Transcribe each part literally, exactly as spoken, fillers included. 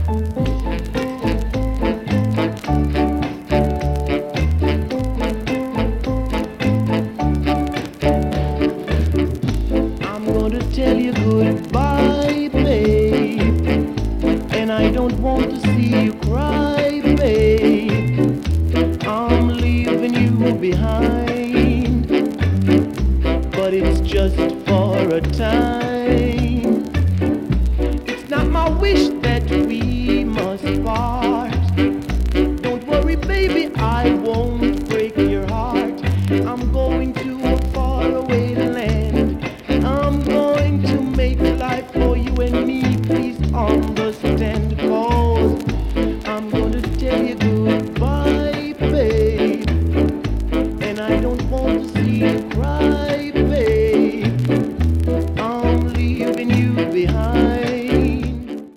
I'm gonna tell you goodbye, babe, and I don't want to see you cry, babe. I'm leaving you behind, but it's just for a time. It's not my wish that we must part. Don't worry, baby, I won't break your heart. I'm going to a faraway land. I'm going to make life for you and me. Please understand, cause I'm gonna tell you goodbye, babe, and I don't want to see you cry, babe. I'm leaving you behind.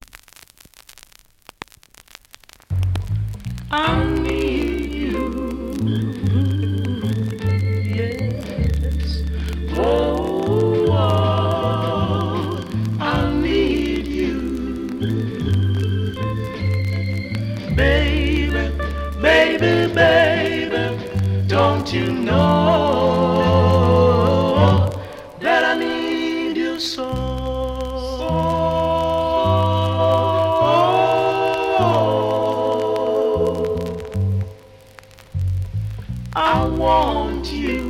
I need you, yes. Oh, oh, I need you, baby, baby, baby. Don't you know that I need you so? I want you.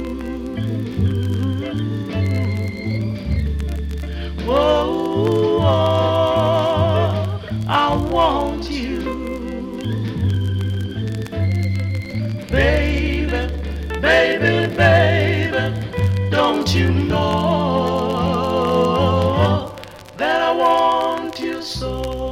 Whoa, oh, I want you, baby, baby, baby. Don't you know that I want you so?